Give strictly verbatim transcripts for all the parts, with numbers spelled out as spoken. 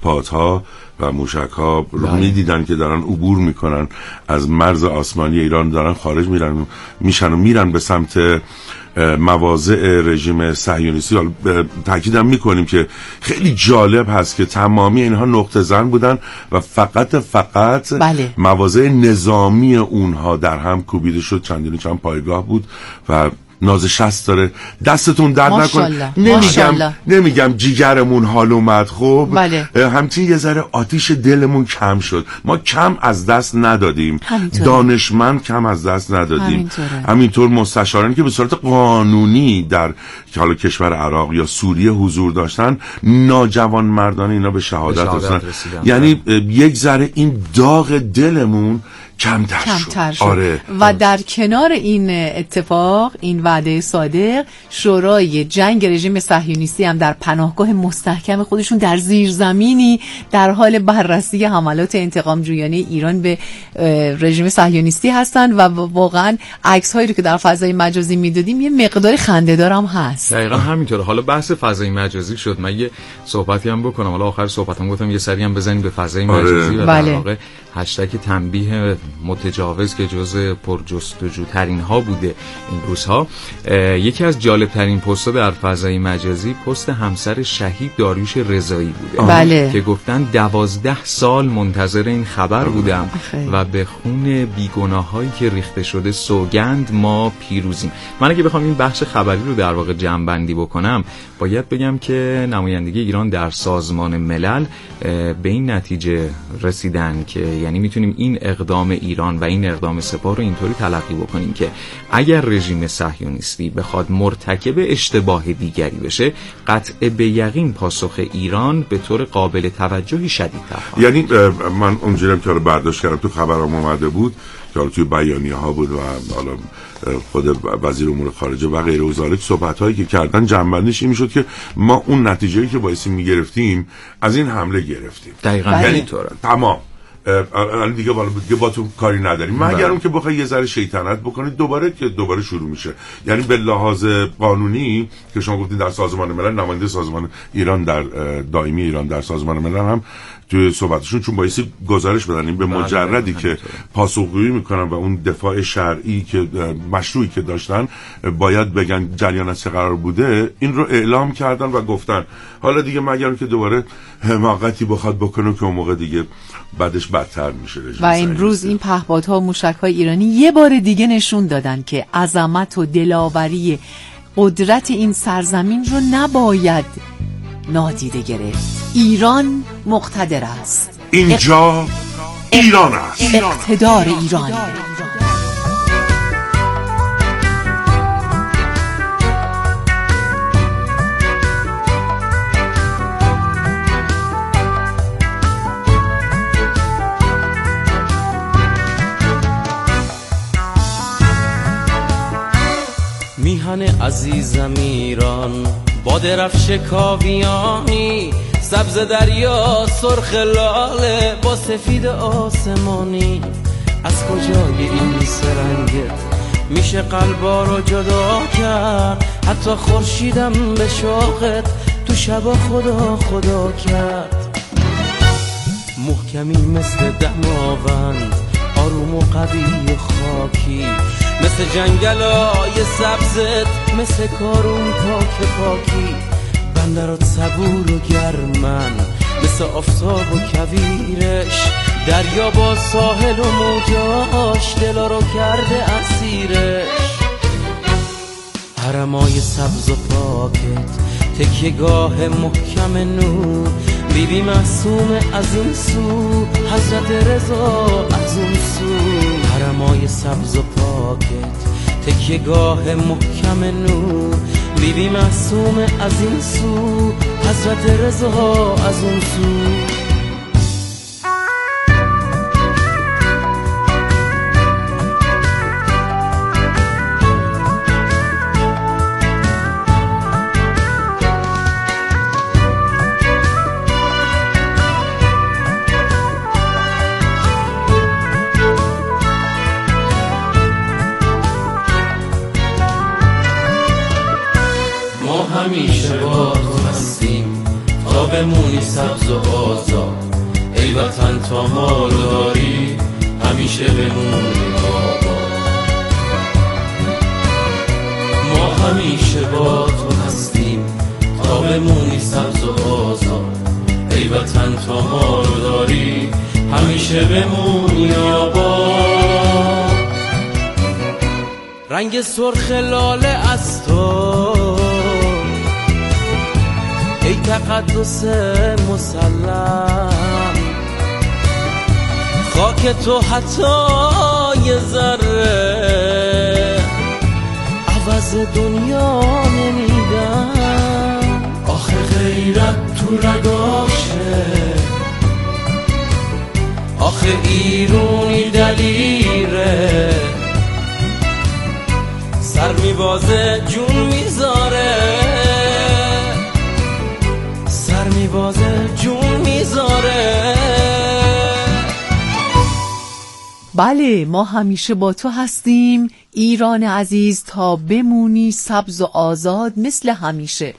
پادها و موشک‌ها رو می‌دیدن که دارن عبور میکنن از مرز آسمانی ایران، دارن خارج میرن میشن و میرن به سمت مواضع رژیم صهیونیستی. تاکیدم میکنیم که خیلی جالب هست که تمامی اینها نقطه زن بودن و فقط فقط بله. مواضع نظامی اونها در هم کوبیده شد. چندین چند پایگاه بود و ناز شست داره. دستتون درد نکنه. نمیگم نمیگم جیگرمون حال اومد، خب بله. همچنین یه ذره آتیش دلمون کم شد. ما کم از دست ندادیم، همینطوره. دانشمند کم از دست ندادیم، همینطوره. همینطور مستشارانی که به صورت قانونی در حالا کشور عراق یا سوریه حضور داشتن، ناجوان مردانه اینا به شهادت رسیدن. یعنی یک ذره این داغ دلمون کمتر, کمتر شد. شد. آره. و در کنار این اتفاق، این وعده صادق، شورای جنگ رژیم صهیونیستی هم در پناهگاه مستحکم خودشون در زیرزمینی در حال بررسی حملات انتقام جویانه ایران به رژیم صهیونیستی هستن و واقعا عکس هایی رو که در فضای مجازی میدادیم یه مقدار خنده‌دار هم هست. دقیقاً همینطوره. حالا بحث فضای مجازی شد، من یه صحبتی هم بکنم. حالا آخر صحبتم گفتم یه سری هم بزنیم به فضای مجازی. آره. و بله. در واقع هشتگ تنبیه متجاوز که جزء پرجستجوترین ها بوده این روزها. یکی از جالب ترین پست‌ها در فضای مجازی پست همسر شهید داریوش رضایی بوده. بله. که گفتن دوازده سال منتظر این خبر بودم خیلی. و به خون بیگناهایی که ریخته شده سوگند ما پیروزیم. من اگه بخوام این بخش خبری رو در واقع جمع‌بندی بکنم، باید بگم که نمایندگی ایران در سازمان ملل به این نتیجه رسیدن که یعنی میتونیم این اقدام ایران و این اقدام سپاه رو اینطوری تلقی بکنیم که اگر رژیم صهیونیستی بخواد مرتکب اشتباه دیگری بشه، قطع به یقین پاسخ ایران به طور قابل توجهی شدیدتر خواهد. یعنی من اونجوری که رو برداشت کردم تو خبرام اومده بود که توی بیانیه ها بود و حالا خود وزیر امور خارجه و غیره و ذالک صحبت هایی که کردن، جنبندش این میشد که ما اون نتیجه‌ای که بایستی میگرفتیم از این حمله گرفتیم. دقیقاً همینطوره. تمام. الان دیگه بالا دیگه با تو کاری نداریم، مگر اون که بخوای یه ذره شیطنت بکنید دوباره که دوباره شروع میشه. یعنی به لحاظ قانونی که شما گفتین در سازمان ملل، نماینده سازمان ایران در دائمی ایران در سازمان ملل هم توی صحبتشون چون بایستی گزارش بدن این به مجردی که پاسخگویی میکنن و اون دفاع شرعی که مشروعی که داشتن باید بگن جریان از چه قرار بوده، این رو اعلام کردن و گفتن حالا دیگه مگر اون که دوباره حماقتی بخواد بکنه که اون موقع دیگه بعدش بدتر میشه. و این روز این پهپادها و موشک‌های ایرانی یه بار دیگه نشون دادن که عظمت و دلاوری قدرت این سرزمین رو نباید نادیده گرفت. ایران مقتدر است. اینجا ایران است. اقتدار ایران. میهن عزیزم ایران، با درفش کاویانی، سبز دریا سرخ لاله با سفید آسمانی. از کجای این سرنگت میشه قلبا رو جدا کرد؟ حتی خورشیدم به شوقت تو شبا خدا خدا کرد. محکمی مثل دماوند، آروم و قوی و خاکی، مثل جنگلای سبزت، مثل کارون پاک پاکی. بندرات صبور و گرمن، مثل آفتاب و کویرش، دریا با ساحل و موجاش دلا رو کرده اسیرش. حرمای سبز و پاکت، تکیه‌گاه محکم نور، بی بی معصوم از اون سو، حضرت رضا از اون سو. حرمای سبز و پاکت، تکیه‌گاه محکم نور، بی بی معصوم از این سو، حضرت رضا از اون سو. همیشه با تو هستیم تا بمونی سبز و آزاد. ای وطن تا ما رو داری همیشه بمونی آباد. ما همیشه با تو هستیم تا بمونی سبز و آزاد. ای وطن تا ما رو داری همیشه بمونی آباد. رنگ سرخ لاله از تو ای تقدس مسلم، خاک تو حتی یه ذره عوض دنیا نمیدن. آخه غیرت تو رگاشه، آخه ایرونی دلیره، سر میبازه جون میذاره، سر میبازه جون میذاره. بله، ما همیشه با تو هستیم ایران عزیز تا بمونی سبز و آزاد مثل همیشه.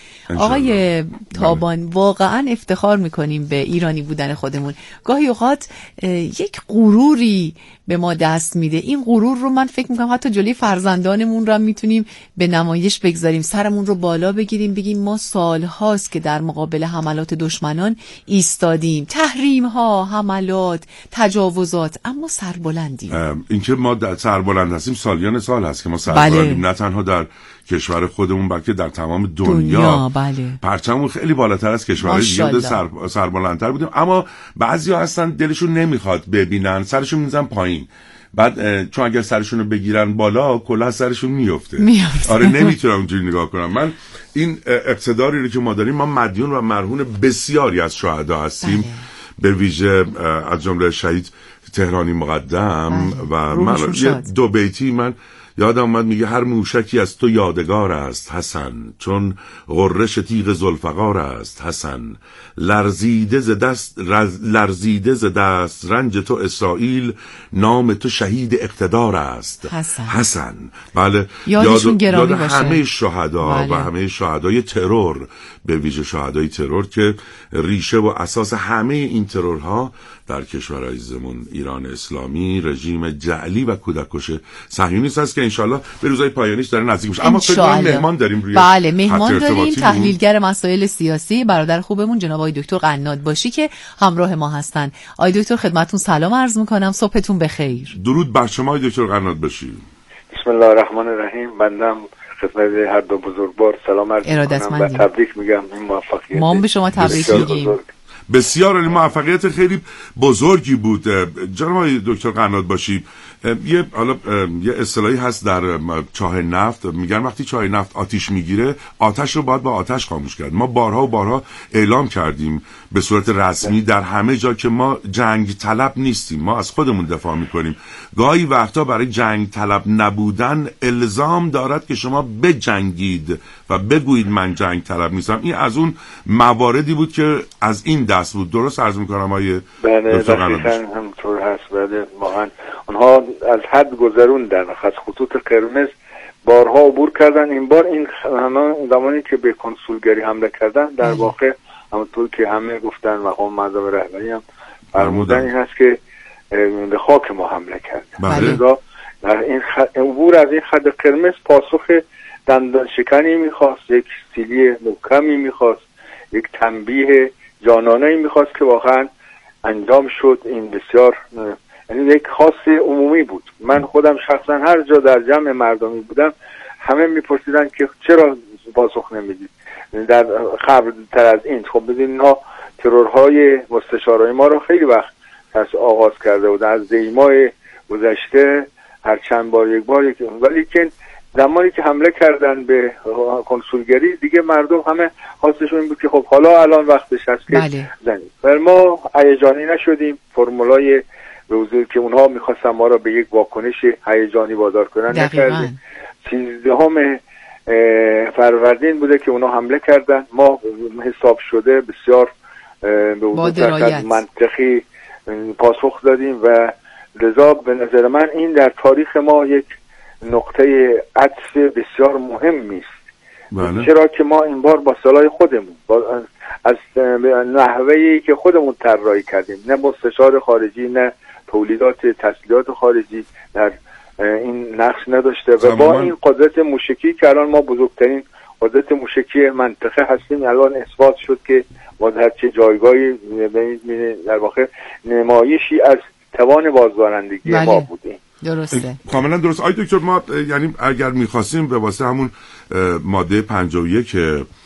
آقای تابان، واقعا افتخار میکنیم به ایرانی بودن خودمون. گاهی اوقات یک غروری به ما دست میده. این غرور رو من فکر میکنم حتی جلوی فرزندانمون رو میتونیم به نمایش بگذاریم، سرمون رو بالا بگیریم، بگیم ما سال هاست که در مقابل حملات دشمنان ایستادیم، تحریم ها، حملات، تجاوزات، اما سربلندیم. اینکه ما در سربلند هستیم سالیان سال هست که ما سربلندیم. بله. نه تنها در کشور خودمون بلکه در تمام دنیا, دنیا بله. پرچممون خیلی بالاتر از کشورهای دیگه سر سربلندتر بودیم، اما بعضیا هستن دلشون نمیخواد ببینن، سرشون میزنن پایین. بعد چون اگر سرشون رو بگیرن بالا کلاه سرشون میفته. آره نمیتونم اونجوری نگاه کنم. من این اقتداری رو که ما داریم، ما مدیون و مرهون بسیاری از شهدا هستیم، بله. به ویژه از جمله شهید تهرانی مقدم، بله. و من یه دو بیتی من یادم اومد، میگه هر موشکی از تو یادگار است حسن، چون غرش تیغ ذوالفقار است حسن، لرزیده ز دست لرزیده ز دست رنج تو اسرائیل، نام تو شهید اقتدار است حسن, حسن. بله، یادشون یاد, گرامی یاد باشه. همه شهدا، بله. و همه شهدای ترور، به ویژه شهدای ترور که ریشه و اساس همه این ترورها در کشور عزیزمون ایران اسلامی، رژیم جعلی و کودککش صهیونیست است که انشالله به روزهای پایانیش داره نزدیک میشه. اما فکر مهمان داریم روی بله مهمان داریم، تحلیلگر مسائل سیاسی برادر خوبمون جناب آقای دکتر قناد باشی که همراه ما هستن. آقای دکتر خدمتتون سلام عرض میکنم، صبحتون بخیر. درود بر شما آقای دکتر قناد باشی. بسم الله الرحمن الرحیم. بنده خدمت هر دو بزرگوار سلام عرض میکنم و تبریک میگم این موفقیت. ما به شما تبریک میگیم. بسیار عالی، موفقیت خیلی بزرگی بود. جناب آقای دکتر قناد باشی، یه حالا یه اصطلاحی هست در چاه نفت، میگن وقتی چاه نفت آتش میگیره آتش رو باید با آتش خاموش کرد. ما بارها و بارها اعلام کردیم به صورت رسمی در همه جا که ما جنگ طلب نیستیم، ما از خودمون دفاع میکنیم. گاهی وقتا برای جنگ طلب نبودن الزام دارد که شما بجنگید و بگویید من جنگ طلب نیستم. این از اون مواردی بود که از این دست بود. درست عرض میکنم آیه دکتر قناد؟ بله همطور هست. بله واقعا اونها از حد گذروندن، از خطوط قرمز بارها عبور کردن. این بار این همه زمانی که به کنسولگری حمله کردن در واقع همونطور که همه گفتن و هم مردم رهبری هم فرمودن این هست که به خاک ما حمله کردن. بله. در این خ... عبور از این خط قرمز پاسخ دندان شکنی میخواست، یک سیلی محکمی میخواست، یک تنبیه جانانه‌ای میخواست که واقعا انجام شد. این بسیار یعنی یک خاص عمومی بود. من خودم شخصا هر جا در جمع مردمی بودم همه میپرسیدن که چرا پاسخ نمیدید در خبر تر از این. خب ببینید اینا ترورهای مستشارای ما رو خیلی وقت پس آغاز کرده بود، از دیمای گذشته هر چند بار یک بار یک، ولی که زمانی که حمله کردن به کنسولگری دیگه مردم همه خواستشون این بود که خب حالا الان وقتش هست که بله. زنید. ولی ما هیجانی نشدیم. فرمولای به حضور که اونها میخواستن ما را به یک واکنش هیجانی وادار کنن نکردیم. سیزدهم فروردین بوده که اونها حمله کردن. ما حساب شده بسیار به حضور منطقی پاسخ دادیم و لذا به نظر من این در تاریخ ما یک نقطه عطف بسیار مهمی است. بله. چرا که ما این بار با سلاح خودمون با از نحوهی که خودمون طراحی کردیم، نه مستشار خارجی نه تولیدات تسلیحات خارجی در این نقش نداشته و با این قدرت موشکی که الان ما بزرگترین قدرت موشکی منطقه هستیم، الان اثبات شد که ما در چه جایگاهی در واقع نمایشی از توان بازدارندگی بله. ما بودیم. درسته، کاملا درست. آی دکتر، ما یعنی اگر میخواستیم به واسه همون ماده پنجاه و یک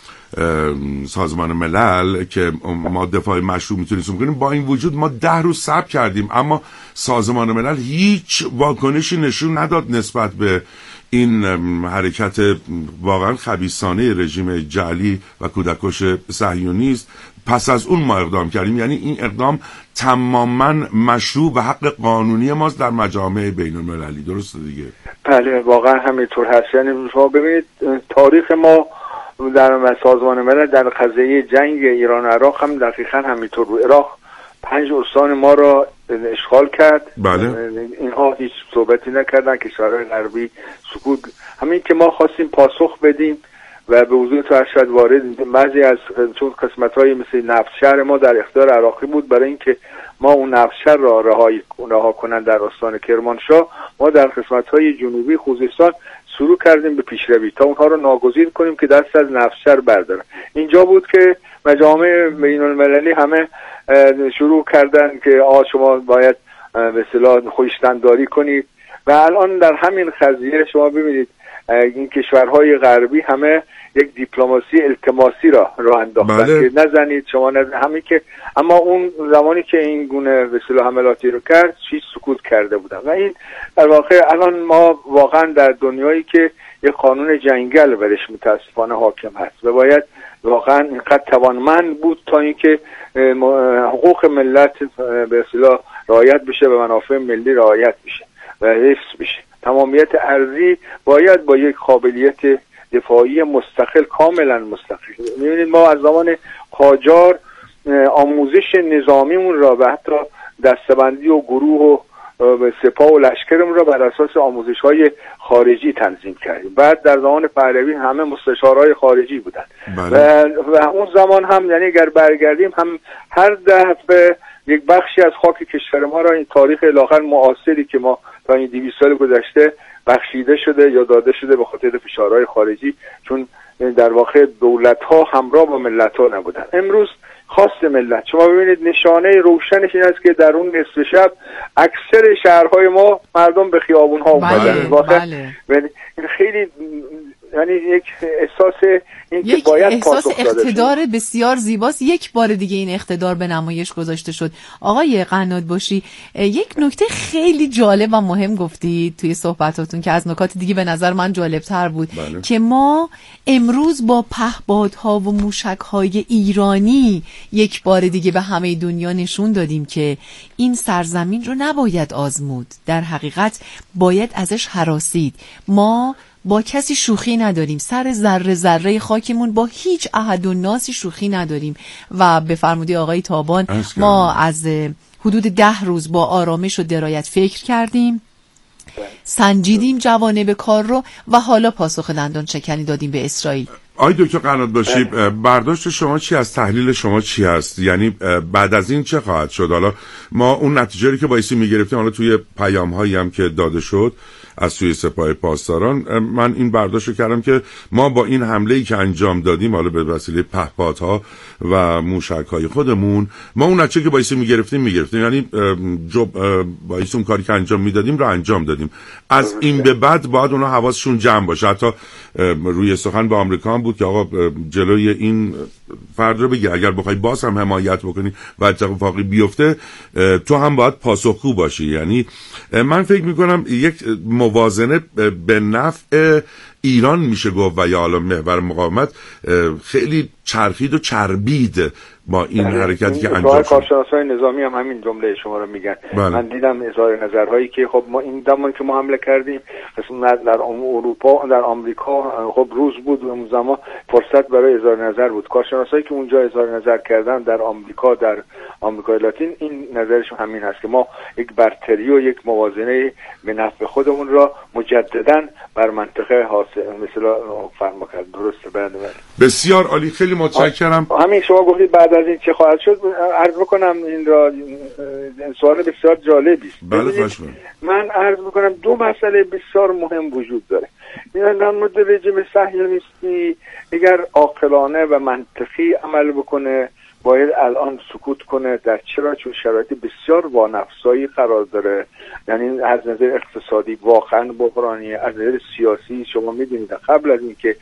سازمان ملل که ما دفاع مشروع میتونیم کنیم، با این وجود ما ده روز صبر کردیم اما سازمان ملل هیچ واکنشی نشون نداد نسبت به این حرکت واقعا خبیثانه رژیم جعلی و کودککش صهیونیست. پس از اون ما اقدام کردیم، یعنی این اقدام تماما مشروع و حق قانونی ماست در مجامع بین المللی. درسته دیگه؟ بله واقعا همینطور هست. یعنی شما ببینید تاریخ ما در سازمان ملل در قضیه جنگ ایران و عراق هم دقیقا همینطور بود. عراق پنج استان ما را اشغال کرد. بله. اینها هیچ صحبتی نکردن، کشورهای غربی سکوت. همین که ما خواستیم پاسخ بدیم و به حضور تو ارشد وارد بعضی از چون قسمت‌های مثل نفت ما در اختیار عراقی بود، برای اینکه ما اون نفت را رهایی رها کنن در استان کرمانشاه، ما در قسمت‌های جنوبی خوزستان شروع کردیم به پیشروی تا اونها رو ناگزیر کنیم که دست از نفت بردارن. اینجا بود که مجامع بین المللی همه شروع کردن که آ شما باید به اصطلاح خویشتن‌داری کنید و الان در همین قضیه شما ببینید این کشورهای غربی همه یک دیپلماسی التماسی را راه انداختن. بله. که نزنید شما نزنید همین که، اما اون زمانی که این گونه به اصطلاح حملاتی رو کرد چیز سکوت کرده بودن و این در واقع الان ما واقعا در دنیایی که یک قانون جنگل برش متاسفانه حاکم هست و باید واقعا اینقدر توانمند بود تا اینکه حقوق ملت به اصطلاح رعایت بشه و منافع ملی رعایت بشه و حفظ بشه. تمامیت ارضی باید با یک قابلیت دفاعی مستقل، کاملا مستقل. می‌بینید ما از زمان قاجار آموزش نظامیمون را و حتی دستبندی و گروه و سپاه و لشکرمون را بر اساس آموزش‌های خارجی تنظیم کردیم. بعد در زمان پهلوی همه مستشارهای خارجی بودن. بله. و, و اون زمان هم یعنی اگر برگردیم هم هر دفعه یک بخشی از خاک کشور ما را این تاریخ لااقل معاصری که ما تا این دویست سال گذشته بخشیده شده یا داده شده به خاطر فشارهای خارجی، چون در واقع دولت‌ها همراه با ملت‌ها نبودن. امروز خواست ملت، شما ببینید نشانه روشنش این است که در اون نصف شب اکثر شهرهای ما مردم به خیابون‌ها اومدن. واقعا بله. این خیلی یعنی یک احساس این یک که باید احساس اقتدار شد. بسیار زیباست. یک بار دیگه این اقتدار به نمایش گذاشته شد. آقای قنادباشی، یک نکته خیلی جالب و مهم گفتید توی صحبتاتون که از نکات دیگه به نظر من جالبتر بود. بله. که ما امروز با پهپادها و موشک‌های ایرانی یک بار دیگه به همه دنیا نشون دادیم که این سرزمین رو نباید آزمود، در حقیقت باید ازش هراسید. ما با کسی شوخی نداریم، سر ذره ذره خاکمون با هیچ احد و ناسی شوخی نداریم و به فرموده آقای تابان ما از حدود ده روز با آرامش و درایت فکر کردیم، سنجیدیم جوانب کار رو و حالا پاسخ دندان شکنی دادیم به اسرائیل. آی دکتر قنادباشی، برداشت شما چی از تحلیل شما چی هست؟ یعنی بعد از این چه خواهد شد؟ حالا ما اون نتیجه‌ای که بایستی میگرفتیم حالا توی پیام‌هایی هم که داده شد از سوی سپاه پاسداران، من این برداشت کردم که ما با این حمله‌ای که انجام دادیم حالا به وسیله پهپادها و موشک‌های خودمون، ما اون نتیجه که بایستی میگرفتیم میگرفتیم، یعنی بایستی اون کاری که انجام میدادیم رو انجام دادیم. از این به بعد باید اونا حواسشون جمع باشه. حتی روی سخن با آمریکا هم بود که آقا جلوی این فرد رو بگیر، اگر بخوای باز هم حمایت بکنی و اتفاقی بیفته تو هم باید پاسخگو باشی. یعنی من فکر میکنم یک موازنه به نفع ایران میشه گفت و یا حالا محور مقاومت خیلی چرخید و چربید با این حرکتی که انجام شد. کارشناسای نظامی هم همین جمله شما رو میگن. بله. من دیدم اظهار نظرهایی که خب ما این زمان که ما حمله کردیم قسم در اروپا در آمریکا خب روز بود اون زمان فرصت برای اظهار نظر بود. کارشناسایی که اونجا اظهار نظر کردن در آمریکا در آمریکای لاتین این نظرشون همین هست که ما یک برتری و یک موازنه به نفع خودمون را مجددا بر منطقه حاصل مثلا فرما کرد. درسته؟ بله بله. بسیار عالی، خیلی متشکرم. همین شما گفتید بعد از این چه خواهد شد، عرض بکنم این را سوال بسیار جالبی است. بله من عرض بکنم دو مسئله بسیار مهم وجود داره. این در مورد رژیم صهیونیستی اگر عاقلانه و منطقی عمل بکنه باید الان سکوت کنه. در چرا؟ چون شرایط بسیار وانفسایی قرار داره. یعنی از نظر اقتصادی واقعا بحرانیه، از نظر سیاسی شما میدونید قبل از اینکه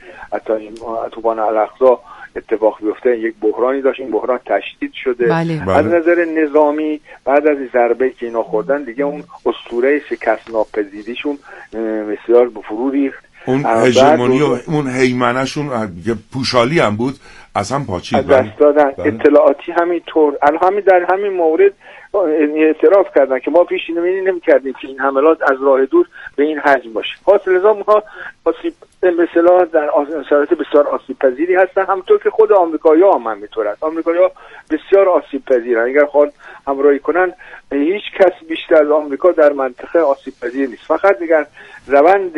طوفان الاقصی اتفاق بیفته یک بحرانی داشت، این بحران تشدید شده. بله. از نظر نظامی بعد از ضربه که اینا خوردن دیگه اون اسطوره شکست ناپذیریشون بسیار به فرو ریخت. اون هژمونی و اون هیمنه‌شون که پوشالی هم بود از هم پاچید. از دست دادن. اطلاعاتی همینطور. الان همین در همین مورد اعتراف کردن که ما پیش اینو نمی‌کردیم که این حملات از راه دور به این حجم باشه. حاصل از ما آسیب مثلا در شرایط بسیار آسیب پذیری هستن، همونطور که خود آمریکایی‌ها هم همینطور است. آمریکایی‌ها بسیار آسیب پذیرن. اگر خود همراهی کنن هیچ کس بیشتر از آمریکا در منطقه آسیب پذیر نیست. فقط اگر روند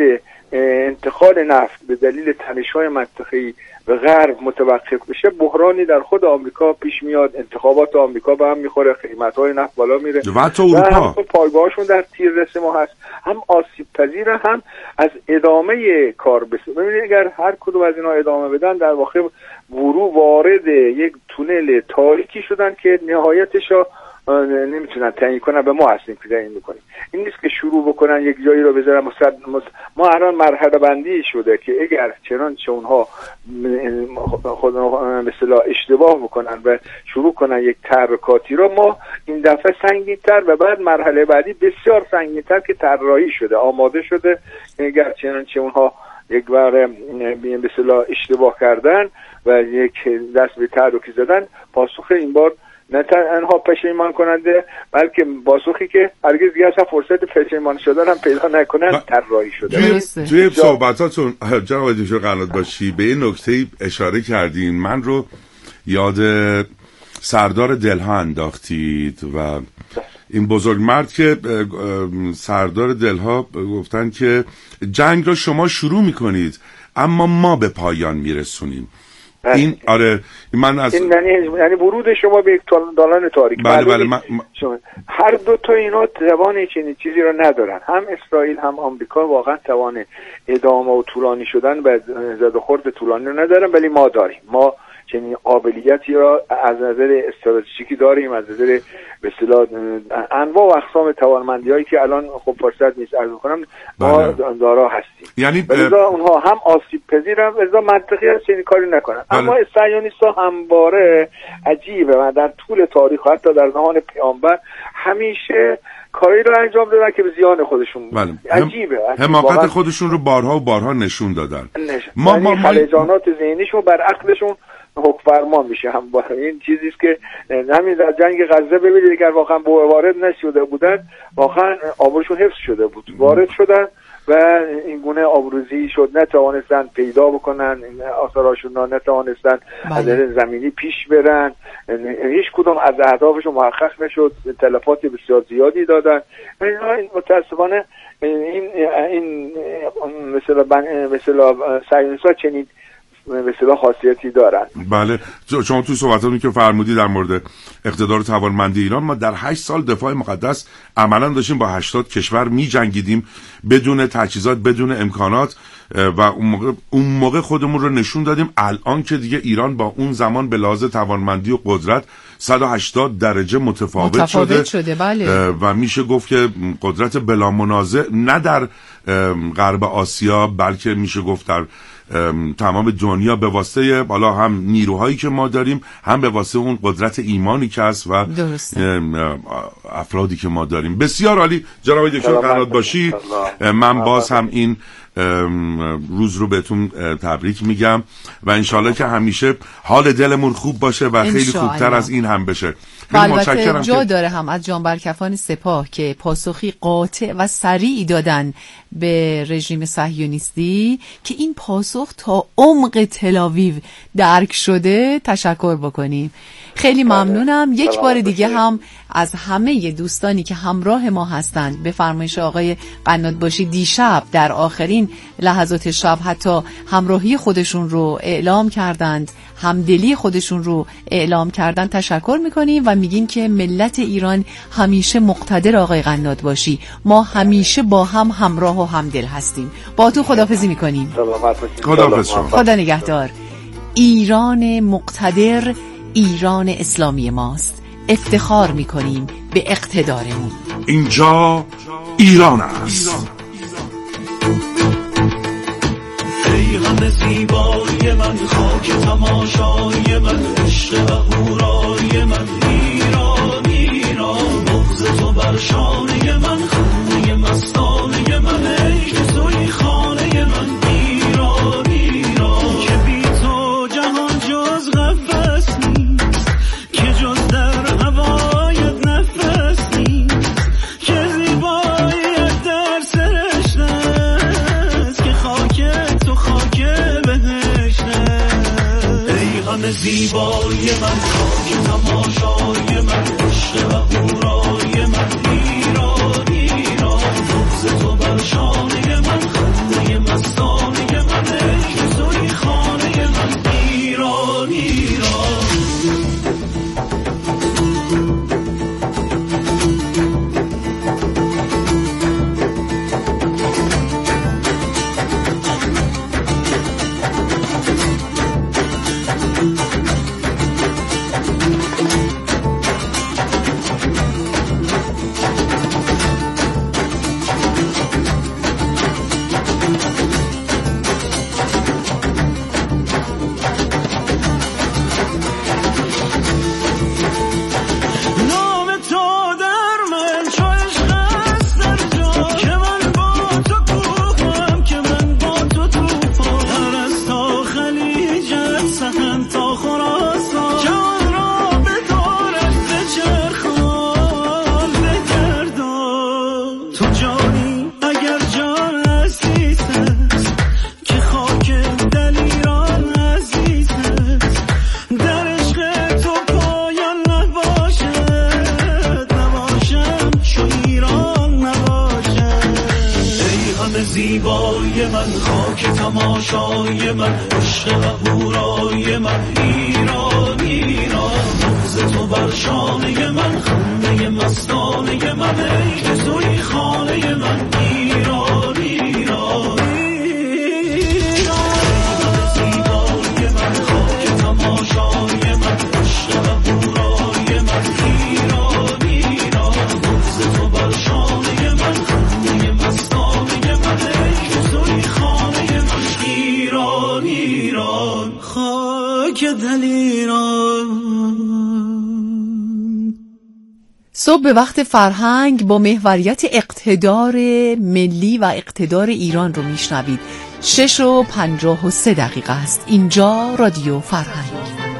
انتقال نفت به دلیل تنش‌های منطقه‌ای به غرب متوقف بشه بحرانی در خود آمریکا پیش میاد، انتخابات آمریکا به هم میخوره، قیمت‌های نفت بالا میره و حتی اروپا پایگاهشون در تیر رسم ما هست. هم آسیب پذیرن هم از ادامه کار بسه. ببینید اگر هر کدوم از اینا ادامه بدن در واقع ورود وارد یک تونل تاریکی شدن که نهایتش رو نمیتونن تعیین کنن. به ما هستیم که تعیین میکنیم. این نیست که شروع بکنن یک جایی رو بذارن مصد... مصد... ما الان مرحله بندی شده که اگر چنانچه اونها خود مثلا اشتباه بکنن و شروع کنن یک تحرکاتی رو ما این دفعه سنگین‌تر و بعد مرحله بعدی بسیار سنگین‌تر که طراحی شده آماده شده اگر چنانچه اونها یک بار مثلا اشتباه کردن و یک دست به تحرکی زدن پاسخ این بار نه تنها پشیمان کننده بلکه پاسخی که هرگز دیگه اصلا فرصت پشیمان شدن هم پیدا نکنن طراحی شده. توی, توی صحبتاتون جناب دکتر قنات باشی به این نکته اشاره کردین، من رو یاد سردار دلها انداختید و این بزرگ مرد که سردار دلها گفتن که جنگ رو شما شروع میکنید اما ما به پایان میرسونیم. این آره من از این یعنی یعنی ورود شما به یک دالان تاریک. بله بله من... هر دو تا اینا توان چنین چیزی رو ندارن. هم اسرائیل هم آمریکا واقعا توان ادامه و طولانی شدن و زد و خورد طولانی رو ندارن، ولی ما داریم. ما چنین قابلیتی را از نظر استراتژیکی داریم، از نظر به اصطلاح انواع و اقسام توانمندی‌هایی که الان خب فرصت نیست عرض کنم ما دارا هستیم. یعنی لذا اونها هم آسیب پذیرن لذا منطقی است چنین کاری نکنن. بله. اما صهیونیست‌ها همواره عجیبه و در طول تاریخ حتی در زمان پیامبر همیشه کاری رو انجام دادن که به زیان خودشون بود. بله. عجیبه. حماقت خودشون رو بارها و بارها نشون دادن. نشون. ما ما خلجانات ذهنیشون بر عقلشون حکم فرما میشه. هم با این چیزی است که همین در جنگ غزه ببینید اگر واقعا وارد نشده بودن واقعا آبروشون حفظ شده بود. وارد شدن و این گونه آبروزی شد، نتوانستن پیدا بکنن آثارشون، نتوانستن از زمینی پیش برن، هیچ کدوم از اهدافشون محقق نشد، تلفات بسیار زیادی دادن. این متاسفانه این این مثلا مثلا صهیونیست‌ها چنین مثلا خاصیتی دارن. بله شما تو صحبتاتون که فرمودید در مورد اقتدار و توانمندی ایران، ما در هشت سال دفاع مقدس عملا داشتیم با هشتاد کشور می جنگیدیم بدون تجهیزات بدون امکانات و اون موقع اون موقع خودمون رو نشون دادیم. الان که دیگه ایران با اون زمان به لحاظ توانمندی و قدرت صد و هشتاد درجه متفاوت, متفاوت شده, شده بله. و میشه گفت که قدرت بلا منازع نه در غرب آسیا بلکه میشه گفت در تمام دنیا به واسطه بالا هم نیروهایی که ما داریم هم به واسطه اون قدرت ایمانی که هست و افرادی که ما داریم. بسیار عالی جناب دکتر قنات باشی. من باز هم این روز رو بهتون تبریک میگم و انشالله که همیشه حال دلمون خوب باشه و خیلی خوبتر از این هم بشه. البته جا داره هم از جانبرکفان سپاه که پاسخی قاطع و سریع دادن به رژیم صهیونیستی که این پاسخ تا عمق تل‌آویو درک شده تشکر بکنیم. خیلی ممنونم. یک بار دیگه هم از همه دوستانی که همراه ما هستند به فرمایش آقای قنادباشی دیشب در آخرین لحظات شب حتی همراهی خودشون رو اعلام کردند، همدلی خودشون رو اعلام کردند تشکر میکنیم و میگیم که ملت ایران همیشه مقتدر آقای قنادباشی، ما همیشه با هم همراه و همدل هستیم. با تو خداحافظی میکنیم. خداحافظ شما. خدا نگهدار. ایران مقتدر ایران اسلامی ماست. افتخار میکنیم به اقتدارمون. اینجا ایران است. ای همه زیبایی من، خاک تماشای من، عشق و هورای من، ایران ایران، بغض تو بر شانه من، خانه مستانه من، ای که توی خانه من، ایران ایران، که بی تو جهان جز قفس نیست، که جز در هوایت نفس نیست، که زیباییت در سرش نیست، که خاک تو خاک بهشته. ای همه زیبایی من، خاک تماشای من، عشق و هورای من، ایران ایران، بغض تو بر شانه من، خنده مستانه من، ای که توی خانه من، ایران ایران. زیبای من، خاک تماشای من، عشق و هورای من، ایران ایران، بغض تو بر شانه من، خنده مستانه من، ای که توی خانه من، ایران ایران. زیبای من، خاک تماشای من، عشق و هورای من، ایران ایران، بغض تو بر شانه من، خنده مستانه من، ای که توی خانه من، ایران ایران، خاک دل ایران. صبح به وقت فرهنگ با محوریت اقتدار ملی و اقتدار ایران رو میشنوید. شش و پنجاه و سه دقیقه است. اینجا رادیو فرهنگ.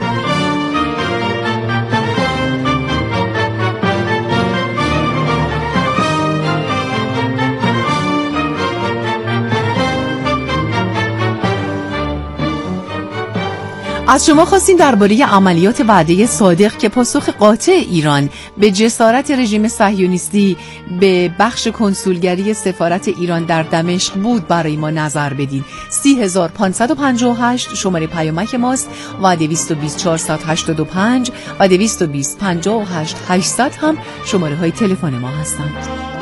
از شما خواستیم درباره عملیات وعده صادق که پاسخ قاطع ایران به جسارت رژیم صهیونیستی به بخش کنسولگری سفارت ایران در دمشق بود برای ما نظر بدین. سی هزار پانصد و پنجاه و هشت شماره پیامک ماست و دویست و بیست چهارصد و هشتاد و پنج و دویست و بیست پنجاه و هشت هشتصد هم شماره های تلفن ما هستند.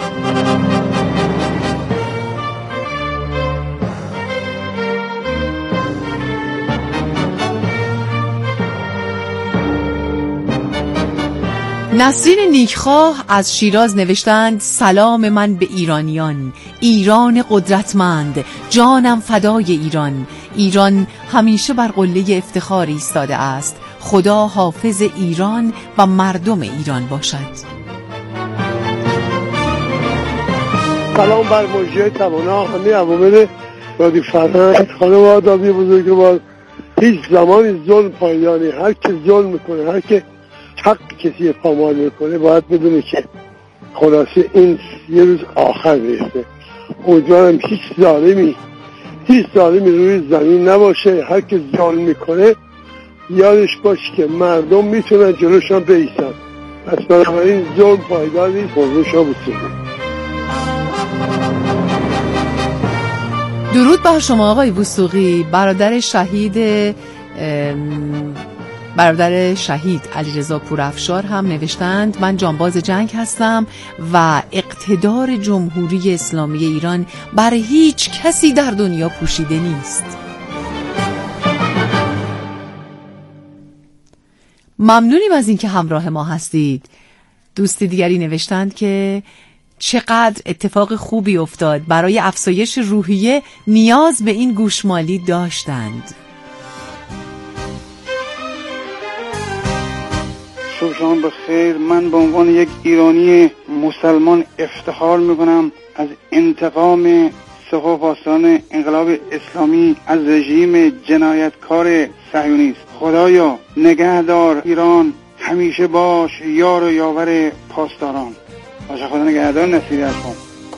نسرین نیکخواه از شیراز نوشتند: سلام من به ایرانیان، ایران قدرتمند، جانم فدای ایران. ایران همیشه بر قله افتخار ایستاده است. خدا حافظ ایران و مردم ایران باشد. سلام بر مجری توانا همه عوامل استادی فرهنگ، خانم آدابی بزرگوار، هیچ زمانی ظلم پایداری، هر که ظلم میکنه، هر که حق کسی پامال میکنه باید بدونه که خلاصه این یه روز آخر میرسه. امیدوارم هیچ ظالمی هیچ ظالمی روی زمین نباشه. هر که ظلم میکنه یادش باشه که مردم میتونن جلوشان بایستن. پس بنابراین ظلم پایدار نیست. موضوع شما بسیده. درود بر شما آقای وثوقی. برادر شهید برادر شهید علیرضا پورافشار هم نوشتند من جانباز جنگ هستم و اقتدار جمهوری اسلامی ایران بر هیچ کسی در دنیا پوشیده نیست. ممنونیم از اینکه همراه ما هستید. دوست دیگری نوشتند که چقدر اتفاق خوبی افتاد، برای افزایش روحیه نیاز به این گوشمالی داشتند. صبح شما بخیر. من به عنوان یک ایرانی مسلمان افتخار میکنم از انتقام سپاهپاسداران انقلاب اسلامی از رژیم جنایتکار صهیونیست. خدایا نگهدار ایران، همیشه باش یار و یاور پاسداران. باشه، خدا نگهدار. نصیری هستم.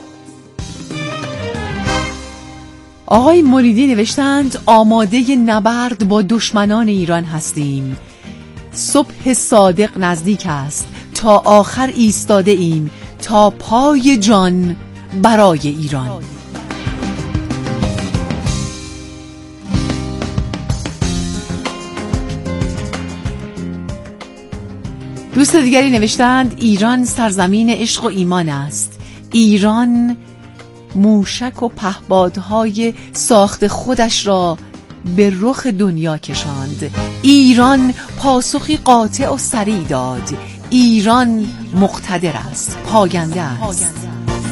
آقای مریدی نوشتند آماده نبرد با دشمنان ایران هستیم. صبح صادق نزدیک است، تا آخر ایستاده ایم، تا پای جان برای ایران. دوست دیگری نوشتند ایران سرزمین عشق و ایمان است. ایران موشک و پهپادهای ساخت خودش را به رخ دنیا کشاند. ایران پاسخی قاطع و سریع داد. ایران مقتدر است، پاینده است.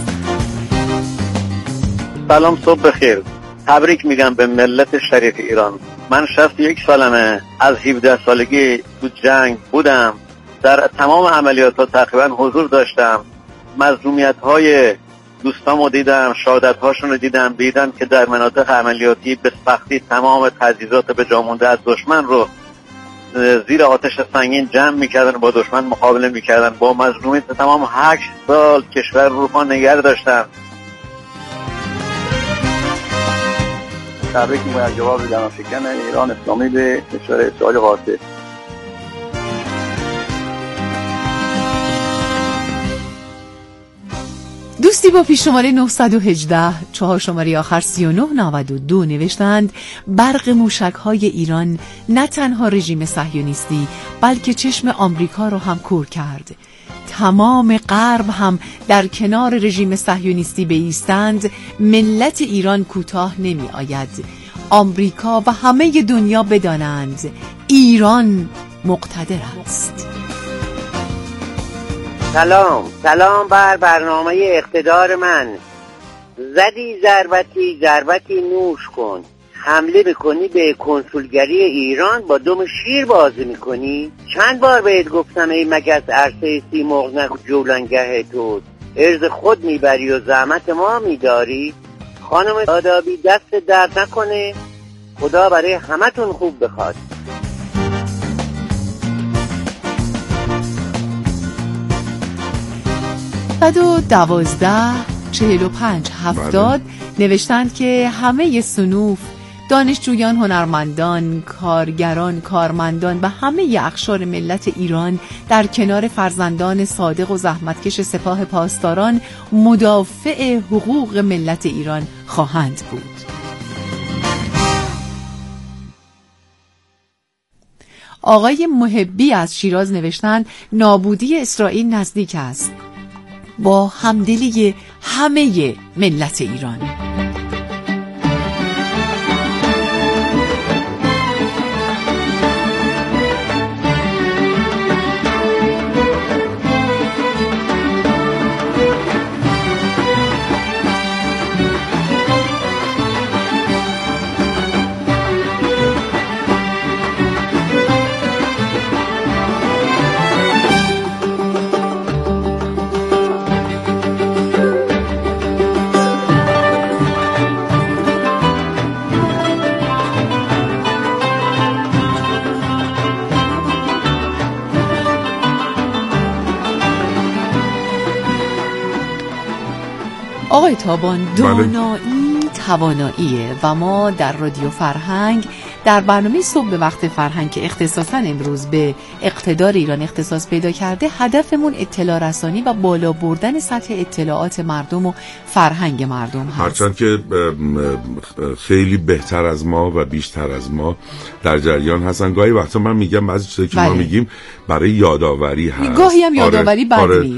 سلام، صبح بخیر. تبریک میگم به ملت شریف ایران. من شصت و یک سالمه، از هفده سالگی تو جنگ بودم. در تمام عملیات ها تقریبا حضور داشتم. مظلومیت های دوستامو دیدم، شهادت هاشون رو دیدم. دیدم که در مناطق عملیاتی به سختی تمام تجهیزات به جا مونده از دشمن رو زیر آتش سنگین جمع میکردن، با دشمن مقابله میکردن. با مظلومیت تمام هشت سال کشور رو پا نگه داشتن. تبریک میگم از جواب جنافکن ایران اسلامی به کشور اسرائیل قاطع. دوستی با پیش شماره نه یک هشت چهار شماره آخر سی و نه نود و دو نوشتند برق موشک های ایران نه تنها رژیم صهیونیستی بلکه چشم آمریکا رو هم کور کرد. تمام غرب هم در کنار رژیم صهیونیستی بایستند، ملت ایران کوتاه نمی آید. آمریکا و همه دنیا بدانند ایران مقتدر است. سلام سلام بر برنامه اقتدار من. زدی ضربتی ضربتی نوش کن. حمله میکنی به کنسولگری ایران، با دم شیر بازی میکنی. چند بار بهت گفتم ای مگس عرصه سیمرغ نگو جولانگه تو، ارز خود میبری و زحمت ما میداری. خانم آدابی دست درد نکنه، خدا برای همتون خوب بخواد. صد و دوازده چهل و پنج هفتاد نوشتند که همه صنوف، دانشجویان، هنرمندان، کارگران، کارمندان و همه اقشار ملت ایران در کنار فرزندان صادق و زحمتکش سپاه پاسداران مدافع حقوق ملت ایران خواهند بود. آقای محبی از شیراز نوشتند نابودی اسرائیل نزدیک است، با همدلی همه ملت ایران. آقای تابان، دانایی تواناییه و ما در رادیو فرهنگ در برنامه صبح به وقت فرهنگ که اختصاصا امروز به اقتدار ایران اختصاص پیدا کرده، هدفمون اطلاع رسانی و بالا بردن سطح اطلاعات مردم و فرهنگ مردم هست. هرچند که خیلی بهتر از ما و بیشتر از ما در جریان هستن. گاهی وقتا من میگم بعضی چیزایی که ما میگیم برای یادآوری هست، گاهی هم یادآوری بد نیست.